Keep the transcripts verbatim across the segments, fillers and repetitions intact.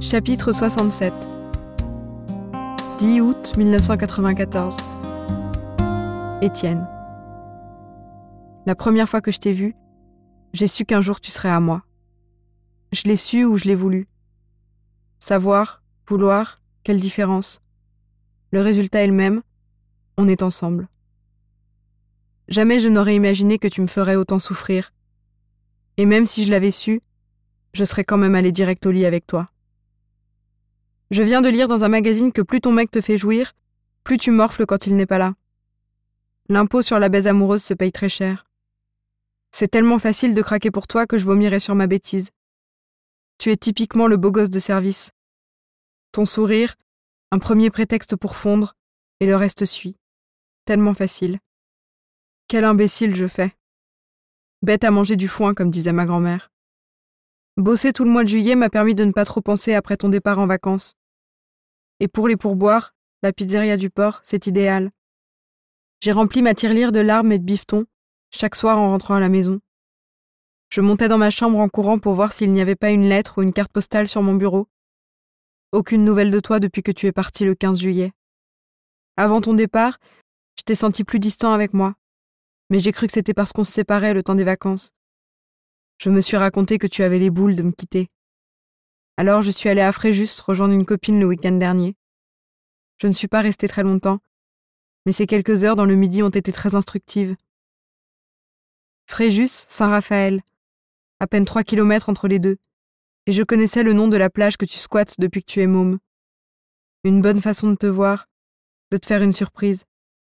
Chapitre soixante-sept. dix août mille neuf cent quatre-vingt-quatorze. Étienne. La première fois que je t'ai vu, j'ai su qu'un jour tu serais à moi. Je l'ai su ou je l'ai voulu. Savoir, vouloir, quelle différence. Le résultat est le même, on est ensemble. Jamais je n'aurais imaginé que tu me ferais autant souffrir. Et même si je l'avais su, je serais quand même allée direct au lit avec toi. Je viens de lire dans un magazine que plus ton mec te fait jouir, plus tu morfles quand il n'est pas là. L'impôt sur la baise amoureuse se paye très cher. C'est tellement facile de craquer pour toi que je vomirais sur ma bêtise. Tu es typiquement le beau gosse de service. Ton sourire, un premier prétexte pour fondre, et le reste suit. Tellement facile. Quel imbécile je fais. Bête à manger du foin, comme disait ma grand-mère. Bosser tout le mois de juillet m'a permis de ne pas trop penser après ton départ en vacances. Et pour les pourboires, la pizzeria du port, c'est idéal. J'ai rempli ma tirelire de larmes et de bifetons, chaque soir en rentrant à la maison. Je montais dans ma chambre en courant pour voir s'il n'y avait pas une lettre ou une carte postale sur mon bureau. Aucune nouvelle de toi depuis que tu es parti le quinze juillet. Avant ton départ, je t'ai senti plus distant avec moi, mais j'ai cru que c'était parce qu'on se séparait le temps des vacances. Je me suis raconté que tu avais les boules de me quitter. Alors je suis allée à Fréjus rejoindre une copine le week-end dernier. Je ne suis pas restée très longtemps, mais ces quelques heures dans le midi ont été très instructives. Fréjus, Saint-Raphaël, à peine trois kilomètres entre les deux, et je connaissais le nom de la plage que tu squattes depuis que tu es môme. Une bonne façon de te voir, de te faire une surprise.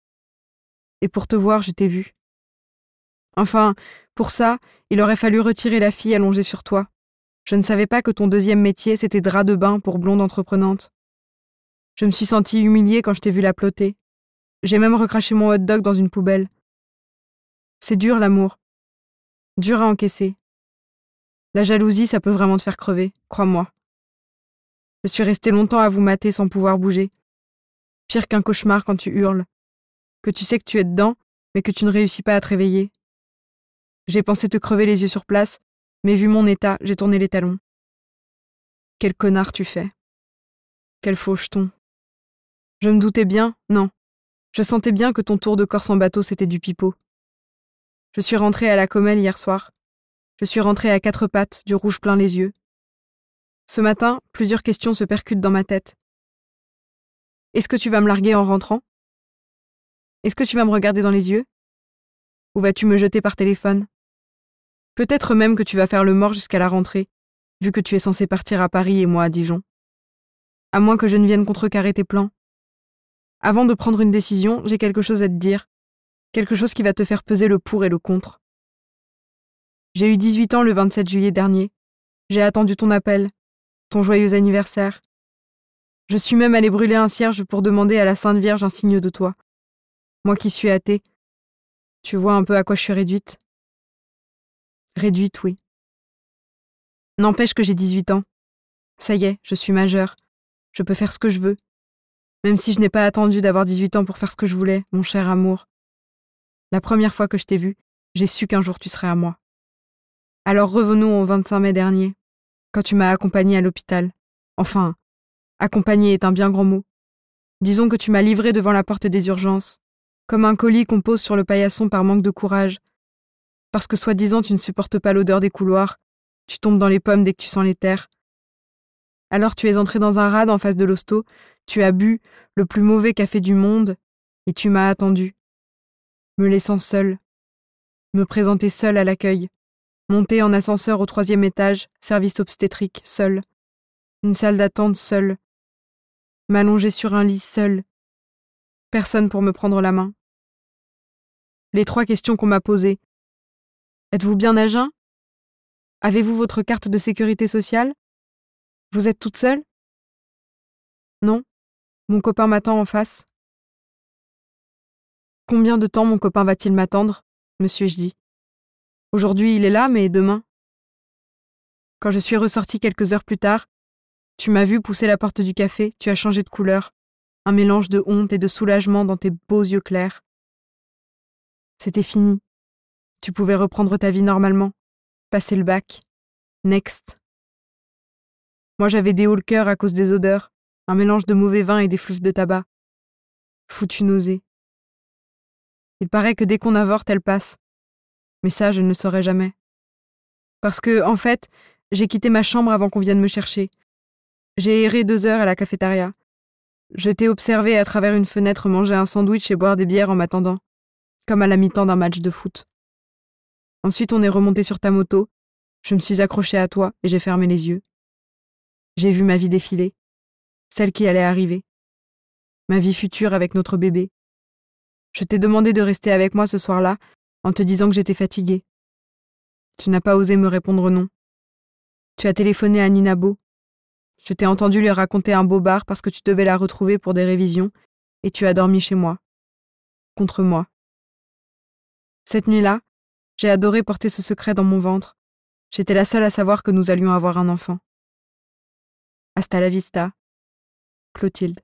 Et pour te voir, je t'ai vu. Enfin, pour ça, il aurait fallu retirer la fille allongée sur toi. Je ne savais pas que ton deuxième métier, c'était drap de bain pour blonde entreprenante. Je me suis sentie humiliée quand je t'ai vu la ploter. J'ai même recraché mon hot dog dans une poubelle. C'est dur, l'amour. Dur à encaisser. La jalousie, ça peut vraiment te faire crever, crois-moi. Je suis restée longtemps à vous mater sans pouvoir bouger. Pire qu'un cauchemar quand tu hurles. Que tu sais que tu es dedans, mais que tu ne réussis pas à te réveiller. J'ai pensé te crever les yeux sur place, mais vu mon état, j'ai tourné les talons. Quel connard tu fais. Quel faucheton. Je me doutais bien, non. Je sentais bien que ton tour de Corse en bateau, c'était du pipeau. Je suis rentrée à la Comelle hier soir. Je suis rentrée à quatre pattes, du rouge plein les yeux. Ce matin, plusieurs questions se percutent dans ma tête. Est-ce que tu vas me larguer en rentrant? Est-ce que tu vas me regarder dans les yeux? Ou vas-tu me jeter par téléphone? Peut-être même que tu vas faire le mort jusqu'à la rentrée, vu que tu es censé partir à Paris et moi à Dijon. À moins que je ne vienne contrecarrer tes plans. Avant de prendre une décision, j'ai quelque chose à te dire. Quelque chose qui va te faire peser le pour et le contre. J'ai eu dix-huit ans le vingt-sept juillet dernier. J'ai attendu ton appel, ton joyeux anniversaire. Je suis même allée brûler un cierge pour demander à la Sainte Vierge un signe de toi. Moi qui suis athée. Tu vois un peu à quoi je suis réduite? Réduite, oui. N'empêche que j'ai dix-huit ans. Ça y est, je suis majeure. Je peux faire ce que je veux. Même si je n'ai pas attendu d'avoir dix-huit ans pour faire ce que je voulais, mon cher amour. La première fois que je t'ai vu, j'ai su qu'un jour tu serais à moi. Alors revenons au vingt-cinq mai dernier, quand tu m'as accompagnée à l'hôpital. Enfin, accompagnée est un bien grand mot. Disons que tu m'as livrée devant la porte des urgences, comme un colis qu'on pose sur le paillasson par manque de courage. Parce que soi-disant tu ne supportes pas l'odeur des couloirs, tu tombes dans les pommes dès que tu sens les terres. Alors tu es entré dans un rad en face de l'hosto, tu as bu le plus mauvais café du monde, et tu m'as attendu, me laissant seule, me présenter seule à l'accueil, monter en ascenseur au troisième étage, service obstétrique, seule, une salle d'attente seule, m'allonger sur un lit seule, personne pour me prendre la main. Les trois questions qu'on m'a posées. Êtes-vous bien à jeun? Avez-vous votre carte de sécurité sociale? Vous êtes toute seule? Non, mon copain m'attend en face. Combien de temps mon copain va-t-il m'attendre? Me suis-je dit. Aujourd'hui il est là, mais demain? Quand je suis ressortie quelques heures plus tard, tu m'as vu pousser la porte du café, tu as changé de couleur, un mélange de honte et de soulagement dans tes beaux yeux clairs. C'était fini. Tu pouvais reprendre ta vie normalement, passer le bac. Next. Moi, j'avais des hauts le cœur à cause des odeurs, un mélange de mauvais vin et d'effluves de tabac. Foutue nausée. Il paraît que dès qu'on avorte, elle passe. Mais ça, je ne le saurai jamais. Parce que, en fait, j'ai quitté ma chambre avant qu'on vienne me chercher. J'ai erré deux heures à la cafétéria. Je t'ai observé à travers une fenêtre manger un sandwich et boire des bières en m'attendant, comme à la mi-temps d'un match de foot. Ensuite, on est remonté sur ta moto, je me suis accrochée à toi et j'ai fermé les yeux. J'ai vu ma vie défiler, celle qui allait arriver, ma vie future avec notre bébé. Je t'ai demandé de rester avec moi ce soir-là en te disant que j'étais fatiguée. Tu n'as pas osé me répondre non. Tu as téléphoné à Nina Bo. Je t'ai entendu lui raconter un beau bar parce que tu devais la retrouver pour des révisions et tu as dormi chez moi, contre moi. Cette nuit-là, j'ai adoré porter ce secret dans mon ventre. J'étais la seule à savoir que nous allions avoir un enfant. Hasta la vista, Clotilde.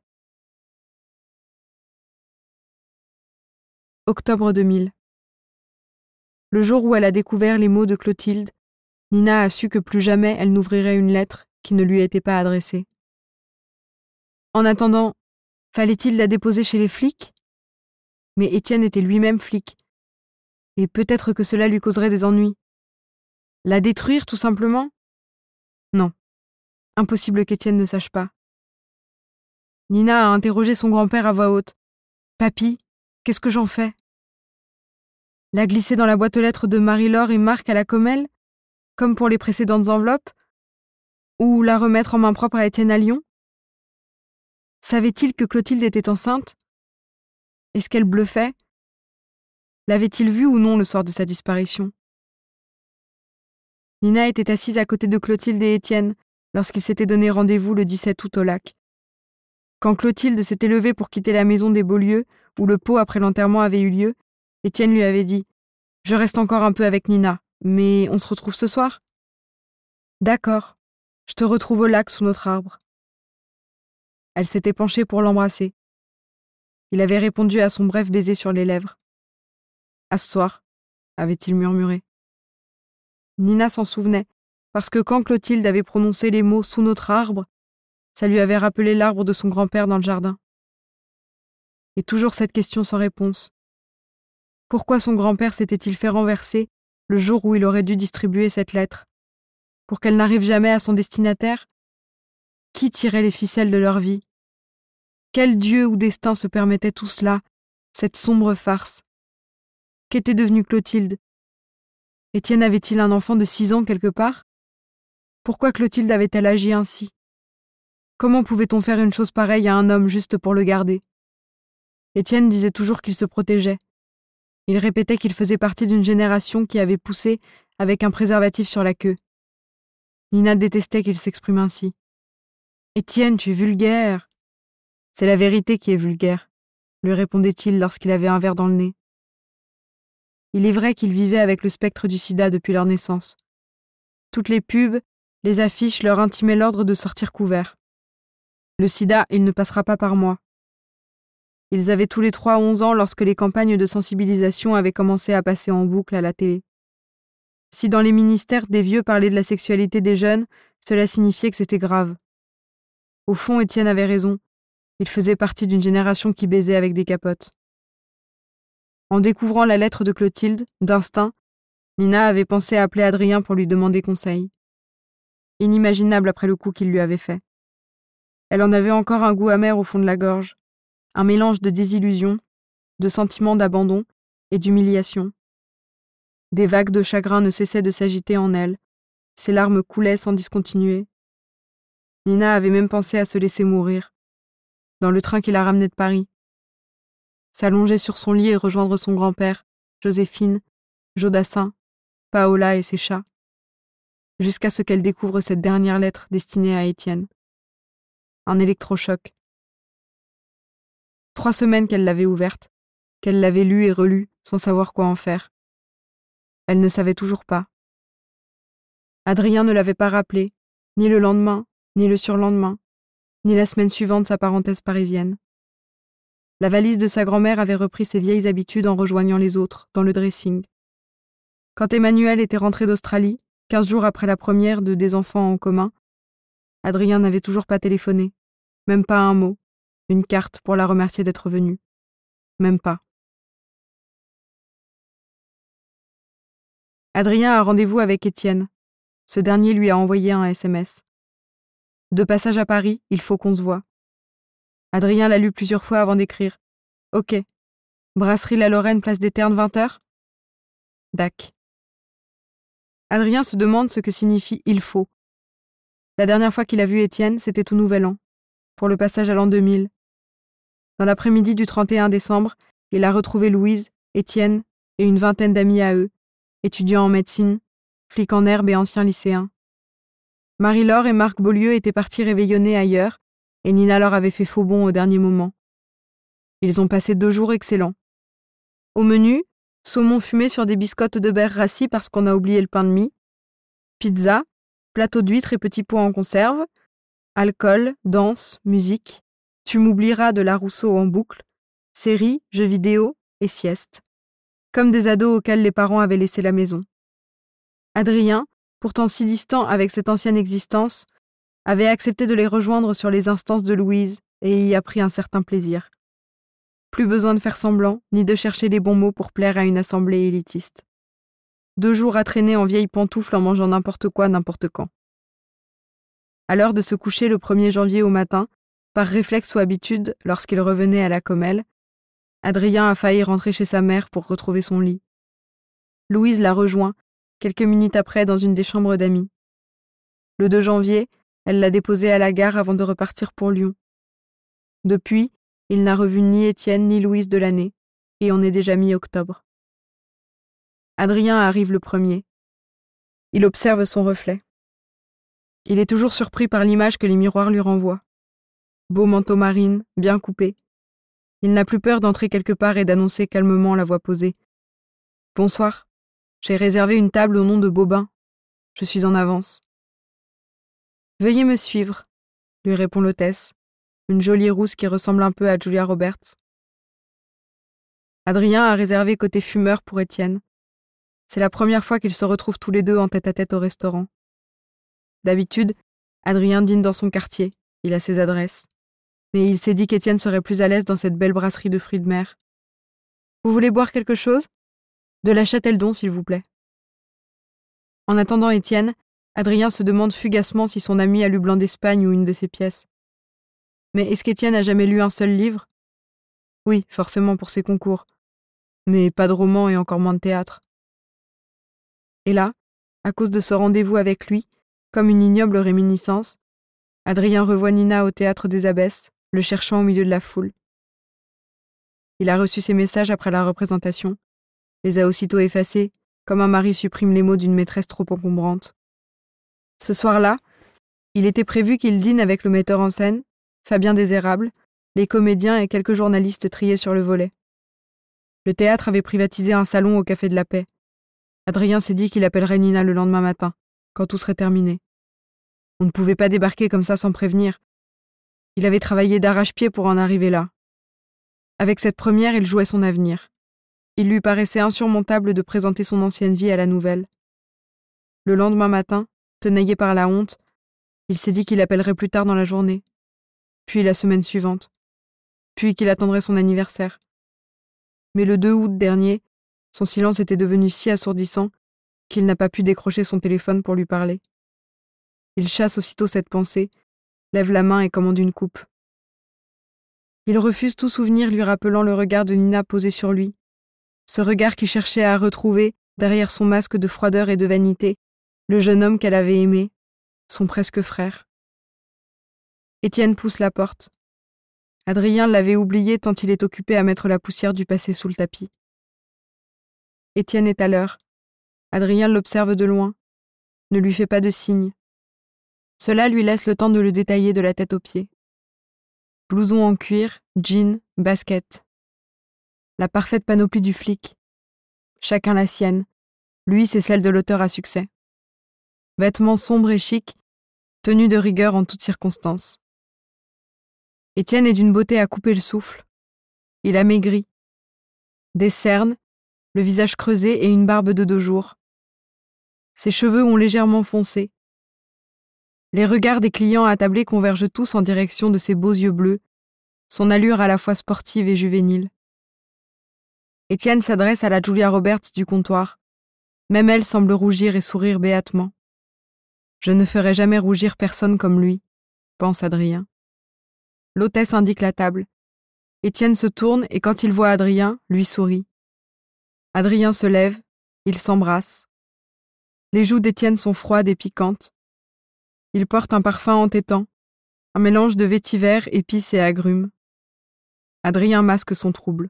Octobre deux mille. Le jour où elle a découvert les mots de Clotilde, Nina a su que plus jamais elle n'ouvrirait une lettre qui ne lui était pas adressée. En attendant, fallait-il la déposer chez les flics ? Mais Étienne était lui-même flic, et peut-être que cela lui causerait des ennuis. La détruire, tout simplement ? Non. Impossible qu'Étienne ne sache pas. Nina a interrogé son grand-père à voix haute. « Papy, qu'est-ce que j'en fais ? La glisser dans la boîte aux lettres de Marie-Laure et Marc à la Commelle, comme pour les précédentes enveloppes ? Ou la remettre en main propre à Étienne à Lyon ? Savait-il que Clotilde était enceinte ? Est-ce qu'elle bluffait ? L'avait-il vue ou non le soir de sa disparition ? Nina était assise à côté de Clotilde et Étienne lorsqu'ils s'étaient donné rendez-vous le dix-sept août au lac. Quand Clotilde s'était levée pour quitter la maison des Beaulieu, où le pot après l'enterrement avait eu lieu, Étienne lui avait dit « Je reste encore un peu avec Nina, mais on se retrouve ce soir ?»« D'accord, je te retrouve au lac sous notre arbre. » Elle s'était penchée pour l'embrasser. Il avait répondu à son bref baiser sur les lèvres. « À ce soir », avait-il murmuré. Nina s'en souvenait, parce que quand Clotilde avait prononcé les mots « sous notre arbre », ça lui avait rappelé l'arbre de son grand-père dans le jardin. Et toujours cette question sans réponse. Pourquoi son grand-père s'était-il fait renverser le jour où il aurait dû distribuer cette lettre ? Pour qu'elle n'arrive jamais à son destinataire ? Qui tirait les ficelles de leur vie ? Quel dieu ou destin se permettait tout cela, cette sombre farce ? Qu'était devenue Clotilde ? Étienne avait-il un enfant de six ans quelque part ? Pourquoi Clotilde avait-elle agi ainsi ? Comment pouvait-on faire une chose pareille à un homme juste pour le garder ? Étienne disait toujours qu'il se protégeait. Il répétait qu'il faisait partie d'une génération qui avait poussé avec un préservatif sur la queue. Nina détestait qu'il s'exprime ainsi. « Étienne, tu es vulgaire !»« C'est la vérité qui est vulgaire », lui répondait-il lorsqu'il avait un verre dans le nez. Il est vrai qu'il vivait avec le spectre du sida depuis leur naissance. Toutes les pubs, les affiches leur intimaient l'ordre de sortir couverts. Le sida, il ne passera pas par moi. Ils avaient tous les trois onze ans lorsque les campagnes de sensibilisation avaient commencé à passer en boucle à la télé. Si dans les ministères des vieux parlaient de la sexualité des jeunes, cela signifiait que c'était grave. Au fond, Étienne avait raison. Il faisait partie d'une génération qui baisait avec des capotes. En découvrant la lettre de Clotilde, d'instinct, Nina avait pensé appeler Adrien pour lui demander conseil. Inimaginable après le coup qu'il lui avait fait. Elle en avait encore un goût amer au fond de la gorge, un mélange de désillusion, de sentiments d'abandon et d'humiliation. Des vagues de chagrin ne cessaient de s'agiter en elle, ses larmes coulaient sans discontinuer. Nina avait même pensé à se laisser mourir, dans le train qui la ramenait de Paris. S'allonger sur son lit et rejoindre son grand-père, Joséphine, Jodassin, Paola et ses chats, jusqu'à ce qu'elle découvre cette dernière lettre destinée à Étienne. Un électrochoc. Trois semaines qu'elle l'avait ouverte, qu'elle l'avait lue et relue sans savoir quoi en faire. Elle ne savait toujours pas. Adrien ne l'avait pas rappelé, ni le lendemain, ni le surlendemain, ni la semaine suivante sa parenthèse parisienne. La valise de sa grand-mère avait repris ses vieilles habitudes en rejoignant les autres, dans le dressing. Quand Emmanuel était rentré d'Australie, quinze jours après la première de Des enfants en commun, Adrien n'avait toujours pas téléphoné. Même pas un mot. Une carte pour la remercier d'être venue. Même pas. Adrien a rendez-vous avec Étienne. Ce dernier lui a envoyé un S M S. De passage à Paris, il faut qu'on se voit. Adrien l'a lu plusieurs fois avant d'écrire. Ok. Brasserie La Lorraine, place des Ternes, vingt heures. Dac. Adrien se demande ce que signifie « il faut ». La dernière fois qu'il a vu Étienne, c'était au Nouvel An, pour le passage à l'an deux mille. Dans l'après-midi du trente et un décembre, il a retrouvé Louise, Étienne et une vingtaine d'amis à eux, étudiants en médecine, flics en herbe et anciens lycéens. Marie-Laure et Marc Beaulieu étaient partis réveillonner ailleurs, et Nina leur avait fait faux bond au dernier moment. Ils ont passé deux jours excellents. Au menu, saumon fumé sur des biscottes de beurre rassis parce qu'on a oublié le pain de mie, pizza, plateau d'huîtres et petits pois en conserve, alcool, danse, musique, tu m'oublieras de la Rousseau en boucle, séries, jeux vidéo et sieste. Comme des ados auxquels les parents avaient laissé la maison. Adrien, pourtant si distant avec cette ancienne existence, avait accepté de les rejoindre sur les instances de Louise et y a pris un certain plaisir. Plus besoin de faire semblant, ni de chercher les bons mots pour plaire à une assemblée élitiste. Deux jours à traîner en vieilles pantoufles en mangeant n'importe quoi, n'importe quand. À l'heure de se coucher le premier janvier au matin, par réflexe ou habitude, lorsqu'il revenait à la Commelle, Adrien a failli rentrer chez sa mère pour retrouver son lit. Louise l'a rejoint, quelques minutes après, dans une des chambres d'amis. Le deux janvier, elle l'a déposé à la gare avant de repartir pour Lyon. Depuis, il n'a revu ni Étienne ni Louise de l'année, et on est déjà mi-octobre. Adrien arrive le premier. Il observe son reflet. Il est toujours surpris par l'image que les miroirs lui renvoient. Beau manteau marine, bien coupé. Il n'a plus peur d'entrer quelque part et d'annoncer calmement, la voix posée. « Bonsoir, j'ai réservé une table au nom de Bobin. Je suis en avance. »« Veuillez me suivre, » lui répond l'hôtesse, une jolie rousse qui ressemble un peu à Julia Roberts. Adrien a réservé côté fumeur pour Étienne. C'est la première fois qu'ils se retrouvent tous les deux en tête-à-tête au restaurant. D'habitude, Adrien dîne dans son quartier, il a ses adresses. Mais il s'est dit qu'Étienne serait plus à l'aise dans cette belle brasserie de fruits de mer. « Vous voulez boire quelque chose ? De la Châteldon, s'il vous plaît. » En attendant Étienne, Adrien se demande fugacement si son ami a lu Blanc d'Espagne ou une de ses pièces. Mais est-ce qu'Étienne a jamais lu un seul livre ? Oui, forcément pour ses concours. Mais pas de roman et encore moins de théâtre. Et là, à cause de ce rendez-vous avec lui, comme une ignoble réminiscence, Adrien revoit Nina au théâtre des Abbesses, le cherchant au milieu de la foule. Il a reçu ses messages après la représentation, les a aussitôt effacés, comme un mari supprime les mots d'une maîtresse trop encombrante. Ce soir-là, il était prévu qu'il dîne avec le metteur en scène, Fabien Désérable, les comédiens et quelques journalistes triés sur le volet. Le théâtre avait privatisé un salon au Café de la Paix. Adrien s'est dit qu'il appellerait Nina le lendemain matin, quand tout serait terminé. On ne pouvait pas débarquer comme ça sans prévenir. Il avait travaillé d'arrache-pied pour en arriver là. Avec cette première, il jouait son avenir. Il lui paraissait insurmontable de présenter son ancienne vie à la nouvelle. Le lendemain matin, tenaillé par la honte, il s'est dit qu'il appellerait plus tard dans la journée, puis la semaine suivante, puis qu'il attendrait son anniversaire. Mais le deux août dernier, son silence était devenu si assourdissant qu'il n'a pas pu décrocher son téléphone pour lui parler. Il chasse aussitôt cette pensée, lève la main et commande une coupe. Il refuse tout souvenir lui rappelant le regard de Nina posé sur lui, ce regard qui cherchait à retrouver, derrière son masque de froideur et de vanité, le jeune homme qu'elle avait aimé, son presque frère. Étienne pousse la porte. Adrien l'avait oublié tant il est occupé à mettre la poussière du passé sous le tapis. Étienne est à l'heure. Adrien l'observe de loin, ne lui fait pas de signe. Cela lui laisse le temps de le détailler de la tête aux pieds. Blouson en cuir, jean, basket. La parfaite panoplie du flic. Chacun la sienne. Lui, c'est celle de l'auteur à succès. Vêtements sombres et chics, tenue de rigueur en toutes circonstances. Étienne est d'une beauté à couper le souffle. Il a maigri. Des cernes, le visage creusé et une barbe de deux jours. Ses cheveux ont légèrement foncé. Les regards des clients attablés convergent tous en direction de ses beaux yeux bleus, son allure à la fois sportive et juvénile. Étienne s'adresse à la Julia Roberts du comptoir. Même elle semble rougir et sourire béatement. Je ne ferai jamais rougir personne comme lui, pense Adrien. L'hôtesse indique la table. Étienne se tourne et quand il voit Adrien, lui sourit. Adrien se lève, ils s'embrassent. Les joues d'Étienne sont froides et piquantes. Il porte un parfum entêtant, un mélange de vétiver, épices et agrumes. Adrien masque son trouble.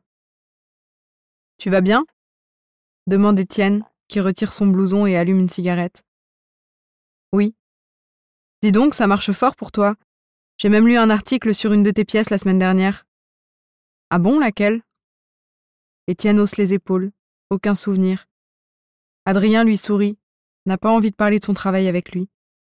« Tu vas bien ?» demande Étienne, qui retire son blouson et allume une cigarette. « Oui. Dis donc, ça marche fort pour toi. J'ai même lu un article sur une de tes pièces la semaine dernière. »« Ah bon, laquelle ?» Étienne hausse les épaules. Aucun souvenir. Adrien lui sourit, n'a pas envie de parler de son travail avec lui.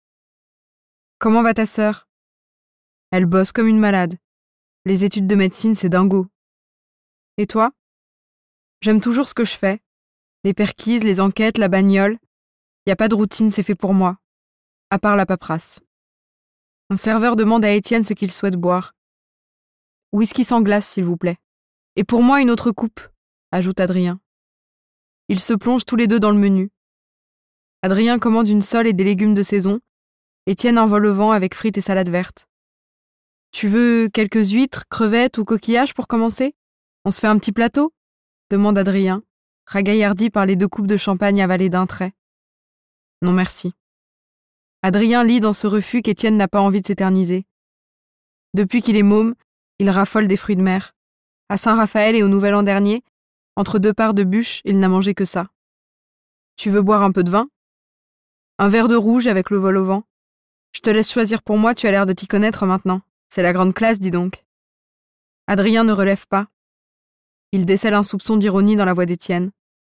« Comment va ta sœur ?»« Elle bosse comme une malade. Les études de médecine, c'est dingo. »« Et toi ?»« J'aime toujours ce que je fais. Les perquises, les enquêtes, la bagnole. Y a pas de routine, c'est fait pour moi. À part la paperasse. » Un serveur demande à Étienne ce qu'il souhaite boire. « Whisky sans glace, s'il vous plaît. Et pour moi, une autre coupe, » ajoute Adrien. Ils se plongent tous les deux dans le menu. Adrien commande une sole et des légumes de saison. Étienne envole le vent avec frites et salade verte. « Tu veux quelques huîtres, crevettes ou coquillages pour commencer ? On se fait un petit plateau ?» demande Adrien, ragaillardi par les deux coupes de champagne avalées d'un trait. « Non merci. » Adrien lit dans ce refus qu'Étienne n'a pas envie de s'éterniser. Depuis qu'il est môme, il raffole des fruits de mer. À Saint-Raphaël et au Nouvel An dernier, entre deux parts de bûche, il n'a mangé que ça. « Tu veux boire un peu de vin ? Un verre de rouge avec le vol au vent. Je te laisse choisir pour moi, tu as l'air de t'y connaître maintenant. C'est la grande classe, dis donc. » Adrien ne relève pas. Il décèle un soupçon d'ironie dans la voix d'Étienne.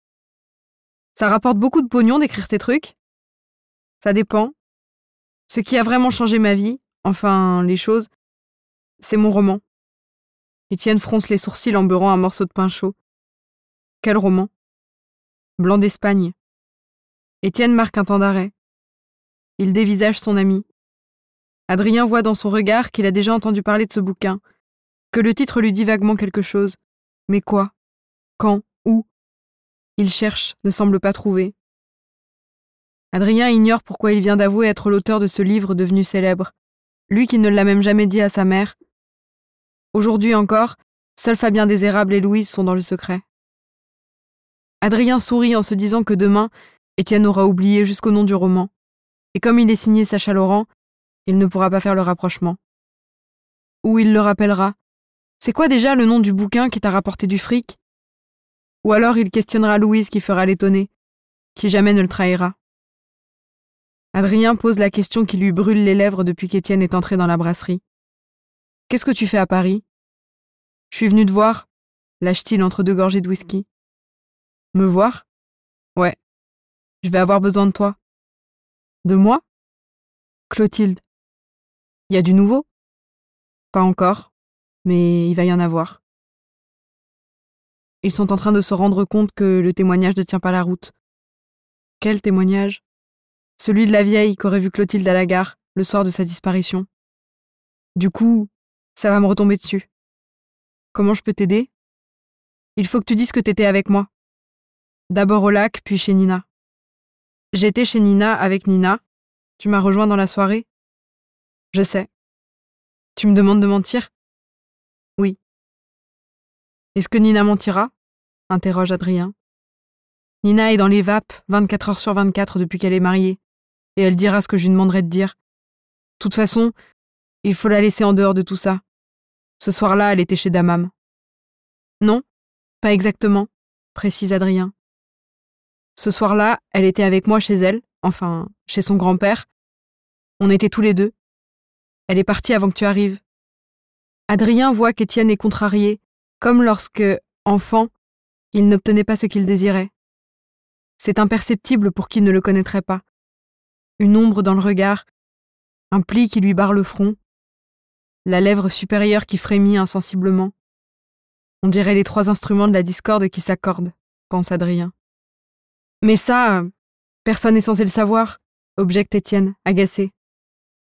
« Ça rapporte beaucoup de pognon d'écrire tes trucs ? » ?»« Ça dépend. Ce qui a vraiment changé ma vie, enfin, les choses, c'est mon roman. » Étienne fronce les sourcils en beurrant un morceau de pain chaud. « Quel roman ? » ?»« Blanc d'Espagne. » Étienne marque un temps d'arrêt. Il dévisage son ami. Adrien voit dans son regard qu'il a déjà entendu parler de ce bouquin, que le titre lui dit vaguement quelque chose. Mais quoi ? Quand ? Où ? Il cherche, ne semble pas trouver. Adrien ignore pourquoi il vient d'avouer être l'auteur de ce livre devenu célèbre, lui qui ne l'a même jamais dit à sa mère. Aujourd'hui encore, seuls Fabien Désérable et Louise sont dans le secret. Adrien sourit en se disant que demain, Étienne aura oublié jusqu'au nom du roman. Et comme il est signé Sacha Laurent, il ne pourra pas faire le rapprochement. Ou il le rappellera. C'est quoi déjà le nom du bouquin qui t'a rapporté du fric ? Ou alors il questionnera Louise qui fera l'étonner, qui jamais ne le trahira. Adrien pose la question qui lui brûle les lèvres depuis qu'Étienne est entré dans la brasserie. « Qu'est-ce que tu fais à Paris ?»« Je suis venu te voir, » lâche-t-il entre deux gorgées de whisky. « Me voir ? Ouais. Je vais avoir besoin de toi. »« De moi ? » ?»« Clotilde. »« Y a du nouveau ? » ?»« Pas encore, mais il va y en avoir. » Ils sont en train de se rendre compte que le témoignage ne tient pas la route. Quel témoignage ? Celui de la vieille qu'aurait vu Clotilde à la gare, le soir de sa disparition. Du coup, ça va me retomber dessus. Comment je peux t'aider ? Il faut que tu dises que t'étais avec moi. D'abord au lac, puis chez Nina. J'étais chez Nina avec Nina. Tu m'as rejoint dans la soirée ? Je sais. Tu me demandes de mentir ? Oui. Est-ce que Nina mentira ? Interroge Adrien. Nina est dans les vapes, vingt-quatre heures sur vingt-quatre depuis qu'elle est mariée. Et elle dira ce que je lui demanderai de dire. De toute façon, il faut la laisser en dehors de tout ça. Ce soir-là, elle était chez Damam. Non, pas exactement, précise Adrien. Ce soir-là, elle était avec moi chez elle, enfin, chez son grand-père. On était tous les deux. Elle est partie avant que tu arrives. Adrien voit qu'Étienne est contrarié, comme lorsque, enfant, il n'obtenait pas ce qu'il désirait. C'est imperceptible pour qui ne le connaîtrait pas. Une ombre dans le regard, un pli qui lui barre le front, la lèvre supérieure qui frémit insensiblement. On dirait les trois instruments de la discorde qui s'accordent, pense Adrien. Mais ça, personne n'est censé le savoir, objecte Étienne, agacé.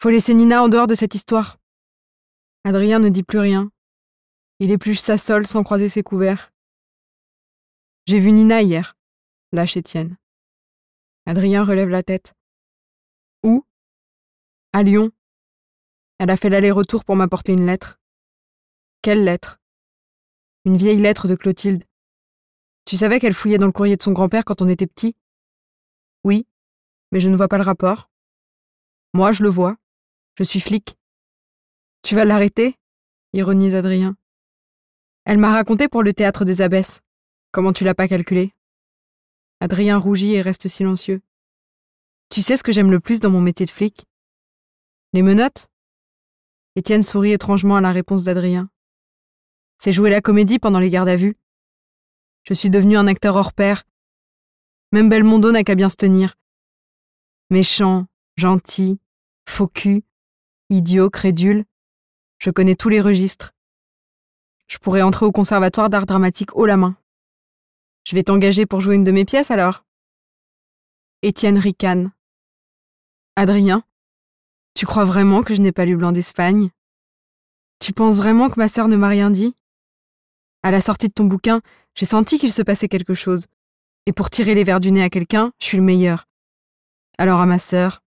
Faut laisser Nina en dehors de cette histoire. Adrien ne dit plus rien. Il épluche sa sole sans croiser ses couverts. J'ai vu Nina hier, lâche Étienne. Adrien relève la tête. Où? À Lyon. Elle a fait l'aller-retour pour m'apporter une lettre. Quelle lettre? Une vieille lettre de Clotilde. Tu savais qu'elle fouillait dans le courrier de son grand-père quand on était petit? Oui, mais je ne vois pas le rapport. Moi, je le vois. Je suis flic. Tu vas l'arrêter? Ironise Adrien. Elle m'a raconté pour le théâtre des Abbesses. Comment tu l'as pas calculé? Adrien rougit et reste silencieux. Tu sais ce que j'aime le plus dans mon métier de flic? Les menottes? Étienne sourit étrangement à la réponse d'Adrien. C'est jouer la comédie pendant les gardes à vue. Je suis devenu un acteur hors pair. Même Belmondo n'a qu'à bien se tenir. Méchant, gentil, faux cul, idiot, crédule. Je connais tous les registres. Je pourrais entrer au conservatoire d'art dramatique haut la main. Je vais t'engager pour jouer une de mes pièces alors? Étienne ricane. Adrien, tu crois vraiment que je n'ai pas lu Blanc d'Espagne? Tu penses vraiment que ma sœur ne m'a rien dit? À la sortie de ton bouquin, j'ai senti qu'il se passait quelque chose. Et pour tirer les verres du nez à quelqu'un, je suis le meilleur. Alors à ma sœur.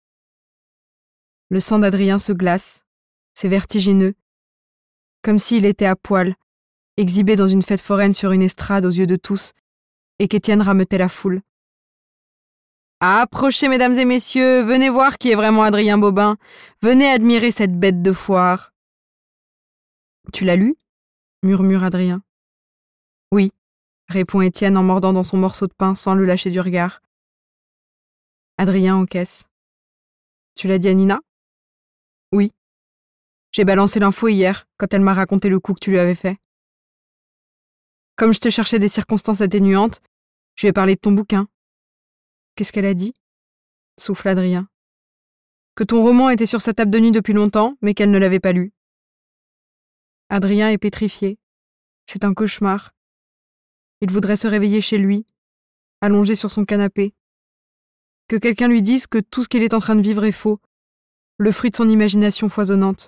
Le sang d'Adrien se glace. C'est vertigineux. Comme s'il était à poil, exhibé dans une fête foraine sur une estrade aux yeux de tous, et qu'Étienne rameutait la foule. Approchez, mesdames et messieurs, venez voir qui est vraiment Adrien Bobin. Venez admirer cette bête de foire. Tu l'as lu? Murmure Adrien. Oui, répond Étienne en mordant dans son morceau de pain sans le lâcher du regard. Adrien encaisse. Tu l'as dit à Nina? Oui. J'ai balancé l'info hier, quand elle m'a raconté le coup que tu lui avais fait. Comme je te cherchais des circonstances atténuantes, je lui ai parlé de ton bouquin. Qu'est-ce qu'elle a dit? Souffle Adrien. Que ton roman était sur sa table de nuit depuis longtemps, mais qu'elle ne l'avait pas lu. Adrien est pétrifié. C'est un cauchemar. Il voudrait se réveiller chez lui, allongé sur son canapé. Que quelqu'un lui dise que tout ce qu'il est en train de vivre est faux, le fruit de son imagination foisonnante.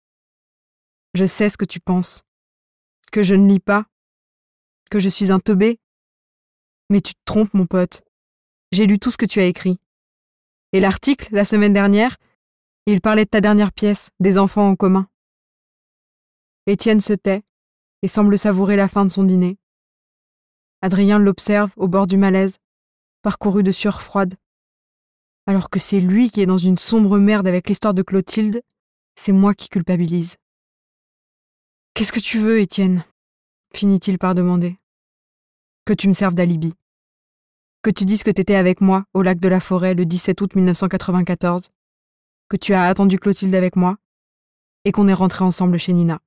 Je sais ce que tu penses. Que je ne lis pas. Que je suis un teubé. Mais tu te trompes, mon pote. J'ai lu tout ce que tu as écrit. Et l'article, la semaine dernière, il parlait de ta dernière pièce, des enfants en commun. Étienne se tait et semble savourer la fin de son dîner. Adrien l'observe au bord du malaise, parcouru de sueur froide. Alors que c'est lui qui est dans une sombre merde avec l'histoire de Clotilde, c'est moi qui culpabilise. « Qu'est-ce que tu veux, Étienne ?» finit-il par demander. « Que tu me serves d'alibi. Que tu dises que t'étais avec moi au lac de la Forêt le dix-sept août mille neuf cent quatre-vingt-quatorze, que tu as attendu Clotilde avec moi, et qu'on est rentrés ensemble chez Nina.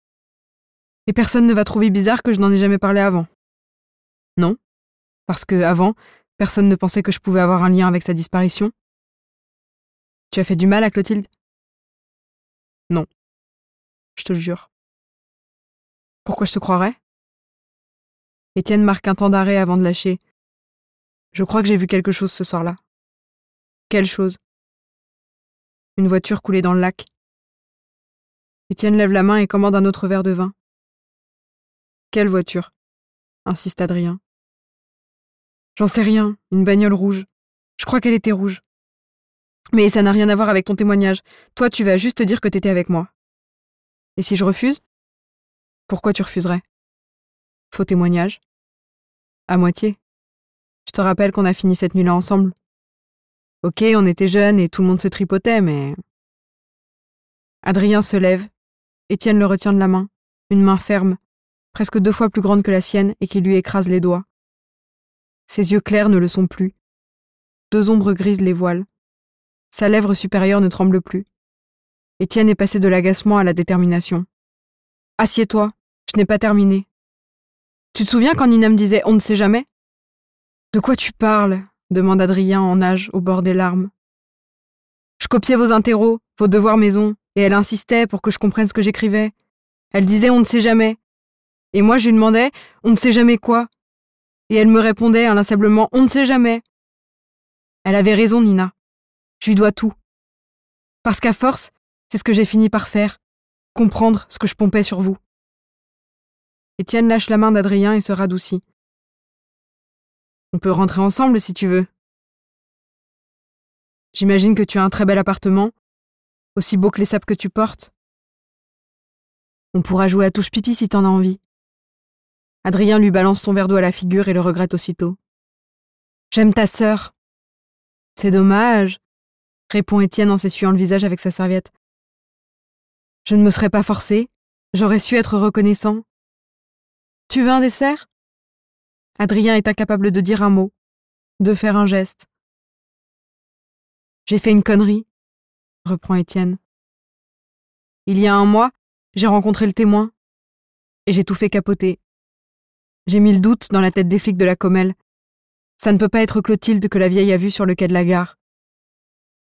Et personne ne va trouver bizarre que je n'en ai jamais parlé avant. Non, parce que, avant, personne ne pensait que je pouvais avoir un lien avec sa disparition. Tu as fait du mal à Clotilde? Non, je te le jure. Pourquoi je te croirais? Étienne marque un temps d'arrêt avant de lâcher. Je crois que j'ai vu quelque chose ce soir-là. Quelle chose? Une voiture coulée dans le lac. Étienne lève la main et commande un autre verre de vin. Quelle voiture? Insiste Adrien. J'en sais rien, une bagnole rouge. Je crois qu'elle était rouge. Mais ça n'a rien à voir avec ton témoignage. Toi, tu vas juste te dire que t'étais avec moi. Et si je refuse? Pourquoi tu refuserais? Faux témoignage? À moitié. Je te rappelle qu'on a fini cette nuit-là ensemble. Ok, on était jeunes et tout le monde se tripotait, mais... Adrien se lève. Étienne le retient de la main, une main ferme, presque deux fois plus grande que la sienne et qui lui écrase les doigts. Ses yeux clairs ne le sont plus. Deux ombres grises les voilent. Sa lèvre supérieure ne tremble plus. Étienne est passé de l'agacement à la détermination. « Assieds-toi, je n'ai pas terminé. Tu te souviens quand Nina me disait « on ne sait jamais » ? De quoi tu parles ? Demande Adrien en nage au bord des larmes. Je copiais vos interros, vos devoirs maison, et elle insistait pour que je comprenne ce que j'écrivais. Elle disait « on ne sait jamais ». Et moi je lui demandais « on ne sait jamais quoi ?» Et elle me répondait inlassablement « on ne sait jamais ». Elle avait raison, Nina. Je lui dois tout. Parce qu'à force, c'est ce que j'ai fini par faire, comprendre ce que je pompais sur vous. Étienne lâche la main d'Adrien et se radoucit. On peut rentrer ensemble si tu veux. J'imagine que tu as un très bel appartement, aussi beau que les sapes que tu portes. On pourra jouer à touche pipi si t'en as envie. Adrien lui balance son verre d'eau à la figure et le regrette aussitôt. J'aime ta sœur. C'est dommage, répond Étienne en s'essuyant le visage avec sa serviette. Je ne me serais pas forcé, j'aurais su être reconnaissant. Tu veux un dessert ? Adrien est incapable de dire un mot, de faire un geste. J'ai fait une connerie, reprend Étienne. Il y a un mois, j'ai rencontré le témoin, et j'ai tout fait capoter. J'ai mis le doute dans la tête des flics de la Comelle. Ça ne peut pas être Clotilde que la vieille a vue sur le quai de la gare. Pourquoi ?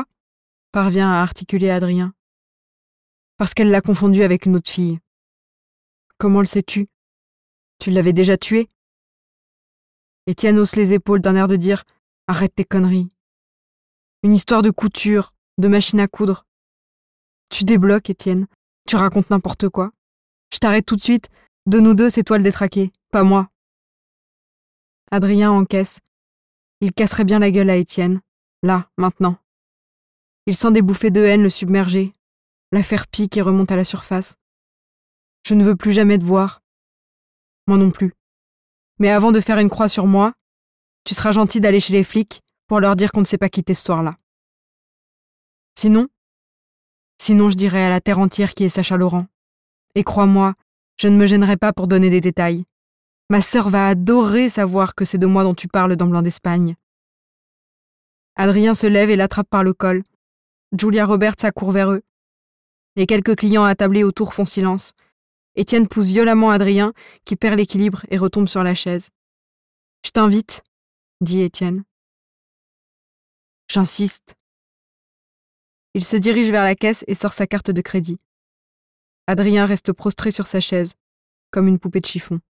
Parvient à articuler Adrien. Parce qu'elle l'a confondue avec une autre fille. Comment le sais-tu ? Tu l'avais déjà tuée ? Étienne hausse les épaules d'un air de dire « Arrête tes conneries ». Une histoire de couture, de machine à coudre. Tu débloques, Étienne. Tu racontes n'importe quoi. Je t'arrête tout de suite. De nous deux, c'est toi le détraqué, pas moi. Adrien encaisse. Il casserait bien la gueule à Étienne. Là, maintenant. Il sent des bouffées de haine le submerger. L'affaire pique et remonte à la surface. Je ne veux plus jamais te voir. Moi non plus. Mais avant de faire une croix sur moi, tu seras gentil d'aller chez les flics pour leur dire qu'on ne s'est pas quitté ce soir-là. Sinon, sinon je dirais à la terre entière qui est Sacha Laurent. Et crois-moi, je ne me gênerai pas pour donner des détails. Ma sœur va adorer savoir que c'est de moi dont tu parles dans Blanc d'Espagne. Adrien se lève et l'attrape par le col. Julia Roberts accourt vers eux. Les quelques clients attablés autour font silence. Étienne pousse violemment Adrien, qui perd l'équilibre et retombe sur la chaise. « Je t'invite, » dit Étienne. J'insiste. Il se dirige vers la caisse et sort sa carte de crédit. Adrien reste prostré sur sa chaise, comme une poupée de chiffon.